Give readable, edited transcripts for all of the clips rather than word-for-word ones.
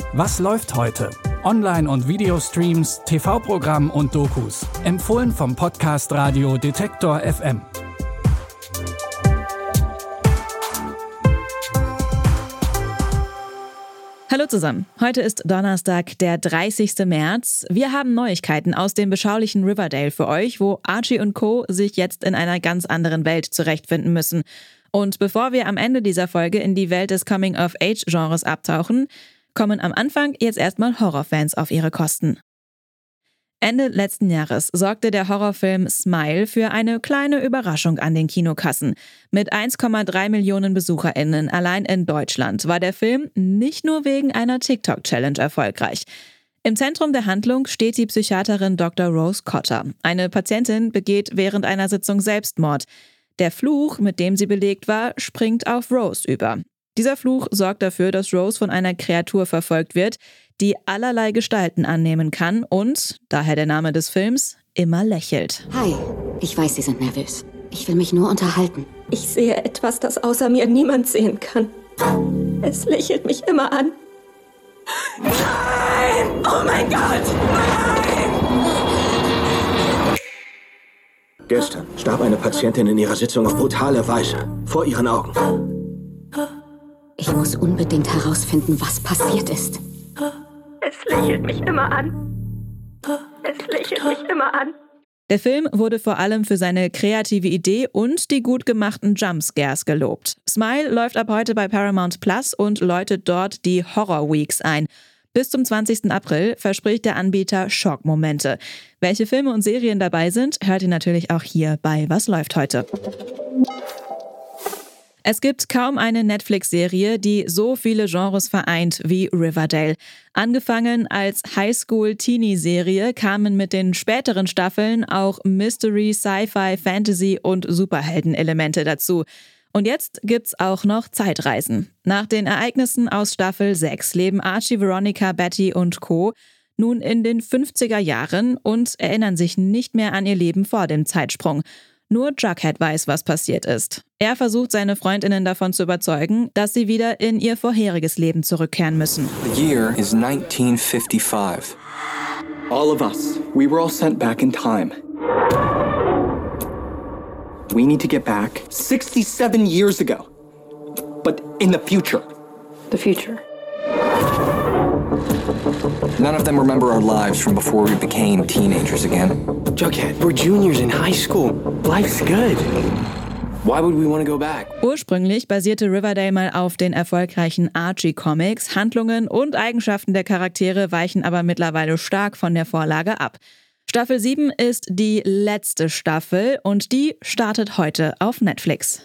Was läuft heute? Online- und Videostreams, TV-Programm und Dokus. Empfohlen vom Podcast Radio Detektor FM. Hallo zusammen, heute ist Donnerstag, der 30. März. Wir haben Neuigkeiten aus dem beschaulichen Riverdale für euch, wo Archie und Co. sich jetzt in einer ganz anderen Welt zurechtfinden müssen. Und bevor wir am Ende dieser Folge in die Welt des Coming-of-Age-Genres abtauchen, kommen am Anfang jetzt erstmal Horrorfans auf ihre Kosten. Ende letzten Jahres sorgte der Horrorfilm Smile für eine kleine Überraschung an den Kinokassen. Mit 1,3 Millionen BesucherInnen allein in Deutschland war der Film nicht nur wegen einer TikTok-Challenge erfolgreich. Im Zentrum der Handlung steht die Psychiaterin Dr. Rose Cotter. Eine Patientin begeht während einer Sitzung Selbstmord. Der Fluch, mit dem sie belegt war, springt auf Rose über. Dieser Fluch sorgt dafür, dass Rose von einer Kreatur verfolgt wird, die allerlei Gestalten annehmen kann und, daher der Name des Films, immer lächelt. Hi, ich weiß, Sie sind nervös. Ich will mich nur unterhalten. Ich sehe etwas, das außer mir niemand sehen kann. Es lächelt mich immer an. Nein! Oh mein Gott! Nein! Gestern starb eine Patientin in ihrer Sitzung auf brutale Weise. Vor ihren Augen. Ich muss unbedingt herausfinden, was passiert ist. Es lächelt mich immer an. Es lächelt mich immer an. Der Film wurde vor allem für seine kreative Idee und die gut gemachten Jumpscares gelobt. Smile läuft ab heute bei Paramount Plus und läutet dort die Horror Weeks ein. Bis zum 20. April verspricht der Anbieter Schockmomente. Welche Filme und Serien dabei sind, hört ihr natürlich auch hier bei Was läuft heute? Es gibt kaum eine Netflix-Serie, die so viele Genres vereint wie Riverdale. Angefangen als Highschool-Teenie-Serie kamen mit den späteren Staffeln auch Mystery, Sci-Fi, Fantasy und Superhelden-Elemente dazu. Und jetzt gibt's auch noch Zeitreisen. Nach den Ereignissen aus Staffel 6 leben Archie, Veronica, Betty und Co. nun in den 50er Jahren und erinnern sich nicht mehr an ihr Leben vor dem Zeitsprung. Nur Jughead weiß, was passiert ist. Er versucht, seine FreundInnen davon zu überzeugen, dass sie wieder in ihr vorheriges Leben zurückkehren müssen. The year is 1955. All of us, we were all sent back in time. We need to get back 67 years ago. But in the future. The future. None of them remember our lives from before we became teenagers again. Jughead, we're juniors in high school. Life's good. Why would we want to go back? Ursprünglich basierte Riverdale mal auf den erfolgreichen Archie-Comics. Handlungen und Eigenschaften der Charaktere weichen aber mittlerweile stark von der Vorlage ab. Staffel 7 ist die letzte Staffel und die startet heute auf Netflix.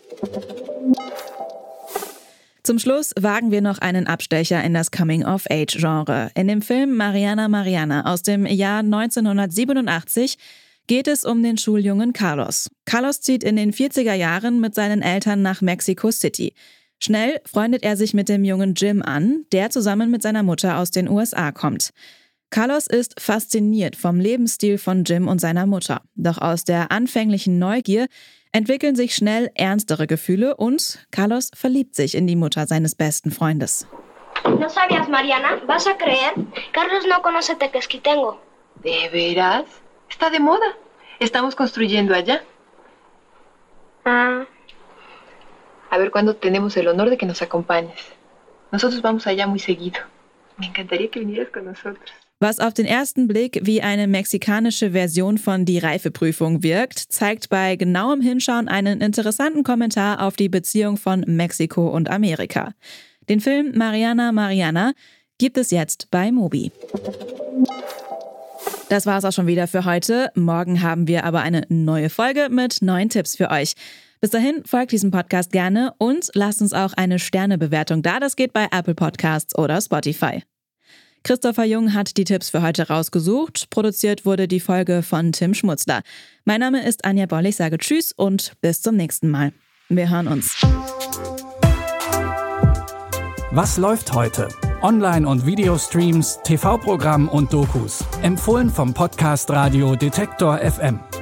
Zum Schluss wagen wir noch einen Abstecher in das Coming-of-Age-Genre. In dem Film Mariana Mariana aus dem Jahr 1987 geht es um den Schuljungen Carlos. Carlos zieht in den 40er Jahren mit seinen Eltern nach Mexico City. Schnell freundet er sich mit dem jungen Jim an, der zusammen mit seiner Mutter aus den USA kommt. Carlos ist fasziniert vom Lebensstil von Jim und seiner Mutter. Doch aus der anfänglichen Neugier entwickeln sich schnell ernstere Gefühle und Carlos verliebt sich in die Mutter seines besten Freundes. ¿No sabías, Mariana? ¿Vas a creer? Carlos no conoce Tequesquitengo. ¿De veras? Está de moda. Estamos construyendo allá. A ver cuándo tenemos el honor de que nos acompañes. Nosotros vamos allá muy seguido. Me encantaría que vinieras con nosotros. Was auf den ersten Blick wie eine mexikanische Version von Die Reifeprüfung wirkt, zeigt bei genauem Hinschauen einen interessanten Kommentar auf die Beziehung von Mexiko und Amerika. Den Film Mariana Mariana gibt es jetzt bei Mubi. Das war's auch schon wieder für heute. Morgen haben wir aber eine neue Folge mit neuen Tipps für euch. Bis dahin folgt diesem Podcast gerne und lasst uns auch eine Sternebewertung da. Das geht bei Apple Podcasts oder Spotify. Christopher Jung hat die Tipps für heute rausgesucht. Produziert wurde die Folge von Tim Schmutzler. Mein Name ist Anja Boll. Ich sage Tschüss und bis zum nächsten Mal. Wir hören uns. Was läuft heute? Online- und Videostreams, TV-Programm und Dokus. Empfohlen vom Podcast Radio Detektor FM.